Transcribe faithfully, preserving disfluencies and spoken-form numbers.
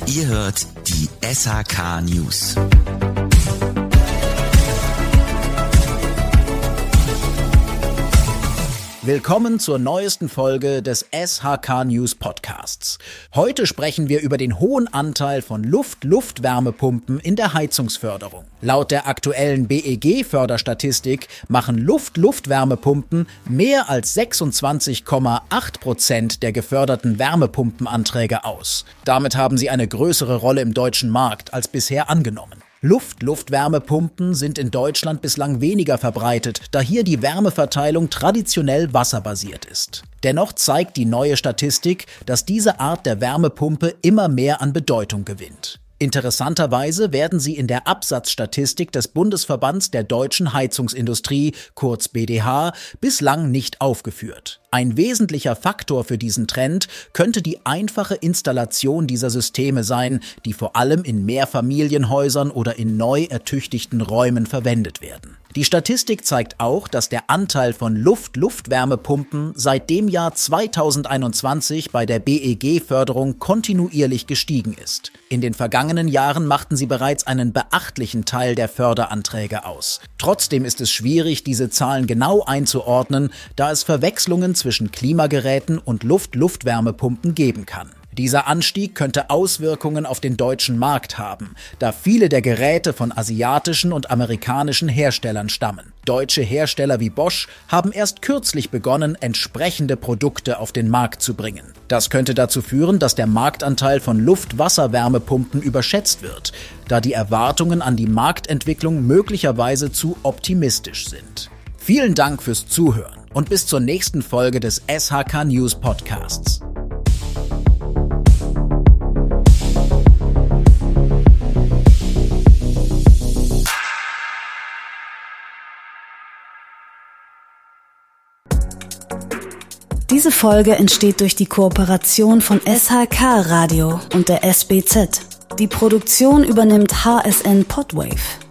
Ihr hört die S H K News. Willkommen zur neuesten Folge des S H K News Podcasts. Heute sprechen wir über den hohen Anteil von Luft-Luft-Wärmepumpen in der Heizungsförderung. Laut der aktuellen B E G-Förderstatistik machen Luft-Luft-Wärmepumpen mehr als sechsundzwanzig Komma acht Prozent der geförderten Wärmepumpenanträge aus. Damit haben sie eine größere Rolle im deutschen Markt als bisher angenommen. Luft-Luft-Wärmepumpen sind in Deutschland bislang weniger verbreitet, da hier die Wärmeverteilung traditionell wasserbasiert ist. Dennoch zeigt die neue Statistik, dass diese Art der Wärmepumpe immer mehr an Bedeutung gewinnt. Interessanterweise werden sie in der Absatzstatistik des Bundesverbands der deutschen Heizungsindustrie, kurz B D H, bislang nicht aufgeführt. Ein wesentlicher Faktor für diesen Trend könnte die einfache Installation dieser Systeme sein, die vor allem in Mehrfamilienhäusern oder in neu ertüchtigten Räumen verwendet werden. Die Statistik zeigt auch, dass der Anteil von Luft-Luft-Wärmepumpen seit dem Jahr zweitausendeinundzwanzig bei der B E G-Förderung kontinuierlich gestiegen ist. In den vergangenen Jahren machten sie bereits einen beachtlichen Teil der Förderanträge aus. Trotzdem ist es schwierig, diese Zahlen genau einzuordnen, da es Verwechslungen zwischen Klimageräten und Luft-Luft-Wärmepumpen geben kann. Dieser Anstieg könnte Auswirkungen auf den deutschen Markt haben, da viele der Geräte von asiatischen und amerikanischen Herstellern stammen. Deutsche Hersteller wie Bosch haben erst kürzlich begonnen, entsprechende Produkte auf den Markt zu bringen. Das könnte dazu führen, dass der Marktanteil von Luft-Wasser-Wärmepumpen überschätzt wird, da die Erwartungen an die Marktentwicklung möglicherweise zu optimistisch sind. Vielen Dank fürs Zuhören und bis zur nächsten Folge des S H K News Podcasts. Diese Folge entsteht durch die Kooperation von S H K Radio und der S B Z. Die Produktion übernimmt H S N Podwave.